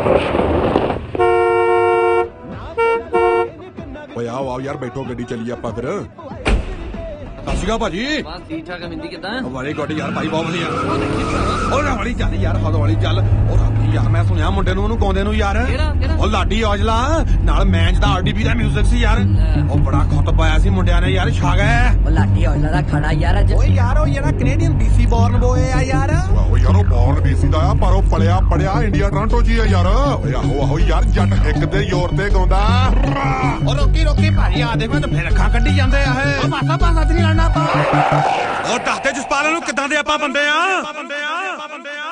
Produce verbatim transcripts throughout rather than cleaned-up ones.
ਓਏ ਆਓ ਆਓ ਯਾਰ ਬੈਠੋ ਗੱਡੀ ਚੱਲੀਏ ਆਪਾਂ ਫਿਰ। ਸਤਿ ਸ਼੍ਰੀ ਅਕਾਲ ਭਾਜੀ। ਬਸ ਠੀਕ ਠਾਕ ਮਿੰਦੀ ਕਿਦਾਂ? ਵਾਲੀ ਗੱਡੀ ਯਾਰ ਭਾਈ ਬਹੁਤ ਵਧੀਆ। ਉਹ ਵਾਲੀ ਚੱਲ ਯਾਰ ਹਦੋਂ ਵਾਲੀ ਚੱਲ। ਉਹ ਰਾਤੀ ਯਾਰ ਮੈਂ ਸੁਣਿਆ ਮੁੰਡੇ ਨੂੰ ਉਹਨੂੰ ਗਾਉਂਦੇ ਨੂੰ ਯਾਰ ਉਹ ਲਾਡੀ ਔਜਲਾ ਨਾਲ ਮੈਚ ਦਾ ਆਰਡੀਪੀ ਦਾ ਮਿਊਜ਼ਿਕ ਸੀ ਯਾਰ। ਉਹ ਬੜਾ ਖੁੱਤ ਪਾਇਆ ਸੀ ਮੁੰਡਿਆਂ ਨੇ ਯਾਰ ਛਾ ਗਏ। ਉਹ ਲਾਡੀ ਔਜਲਾ ਦਾ ਖਾਣਾ ਯਾਰ ਅੱਜ। ਓਏ ਯਾਰ ਉਹ ਜਿਹੜਾ ਕੈਨੇਡੀਅਨ ਬੀਸੀ ਬੋਰਨ ਬੋਏ ਆ ਯਾਰ। ਉਹ ਯਾਰ ਉਹ ਬੋਰਨ ਬੀਸੀ ਦਾ ਆ ਪਰ ਉਹ ਪਲਿਆ ਪੜਿਆ ਇੰਡੀਆ ਟੋਰਾਂਟੋ ਜੀ ਆ ਯਾਰ। ਓਏ ਆਹੋ ਆਹੋ ਯਾਰ ਜੱਟ ਇੱਕ ਦੇ ਜ਼ੋਰ ਤੇ ਗਾਉਂਦਾ। ਉਹ ਰੋਕੀ ਰੋਕੀ ਭਾਜੀ ਆ ਦੇਖੋ ਤੇ ਫਿਰ ਅੱਖਾਂ ਕੱਢੀ ਜਾਂਦੇ ਆ ਇਹ। ਉਹ ਪਾਸਾ ਪਾਸਾ ਤੇ ਨਹੀਂ ਲੜਨਾ ਆਪਾਂ। ਉਹ ਦੱਸਦੇ ਜਸਪਾਲ ਨੂੰ ਕਿੱਦਾਂ ਦੇ ਆਪਾਂ ਬੰਦੇ ਆ ਬੰਦੇ ਆ ਬੰਦੇ ਆ।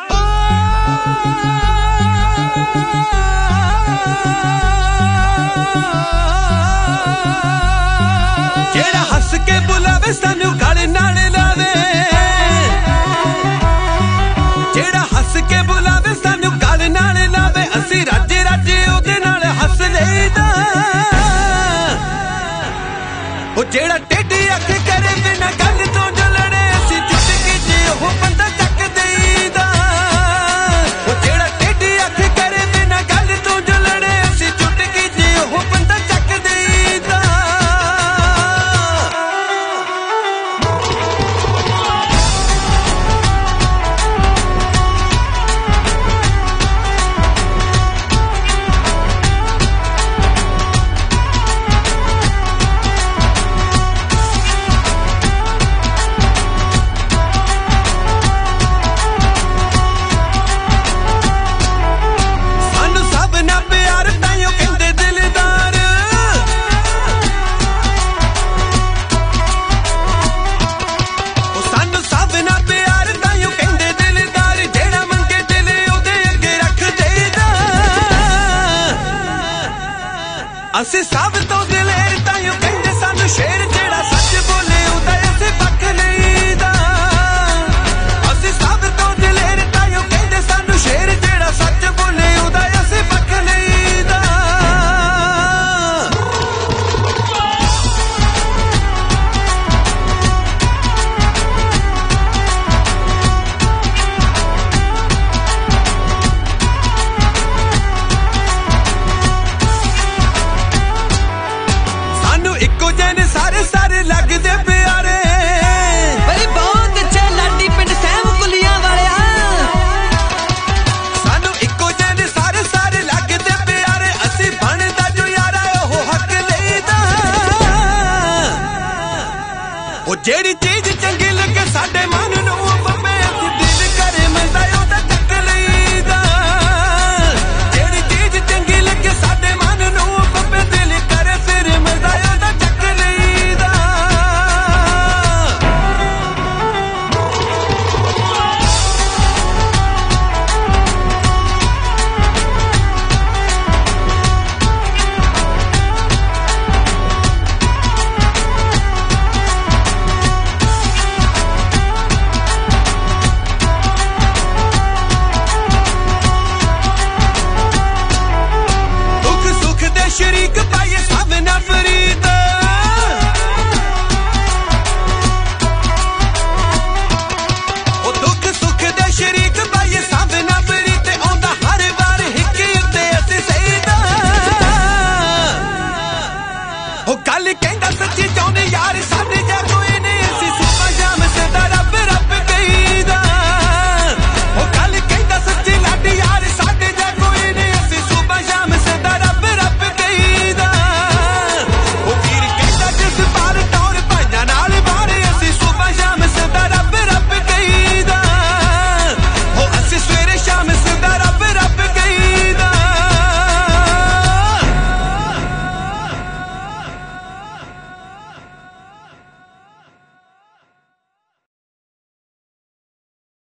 ਜਿਹੜਾ ਹੱਸ ਕੇ ਬੁਲਾਵੇ ਸਾਨੂੰ ਗਲ ਨਾਲ ਲਾਵੇ। ਜਿਹੜਾ ਹੱਸ ਕੇ ਬੁਲਾਵੇ ਸਾਨੂੰ ਗਲ ਨਾਲ ਲਾਵੇ। ਅਸੀਂ ਰੱਜ ਰੱਜ ਉਹਦੇ ਨਾਲ ਹੱਸ ਲਈਦਾ। ਉਹ ਜਿਹੜਾ ਟੇਢੀ ਅੱਖ ਕਰੇ ਬਿਨਾਂ ਗੱਲ ਤੋਂ ਜਲਣੇ ਅਸੀਂ ਚੁਟਕੀ ਜੇ ਉਹ ਬੰਦਾ ਚੱਕ ਦੇਈਦਾ। ਉਹ ਜਿਹੜਾ ਟੇਢੀ ਅੱਖ ਕਰੇ ਬਿਨਾਂ ਗੱਲ ਤੋਂ ਜਲਣੇ ਅਸੀਂ ਚੁਟਕੀ ਜੇ ਉਹ ਬੰਦਾ ਚੱਕ ਦੇਈਦਾ। ਅਸੀਂ ਸਭ ਤੋਂ ਦਿਲੇਰ ਤਾਈਓ ਕਹਿੰਦੇ ਸਾਨੂੰ ਸ਼ੇਰ।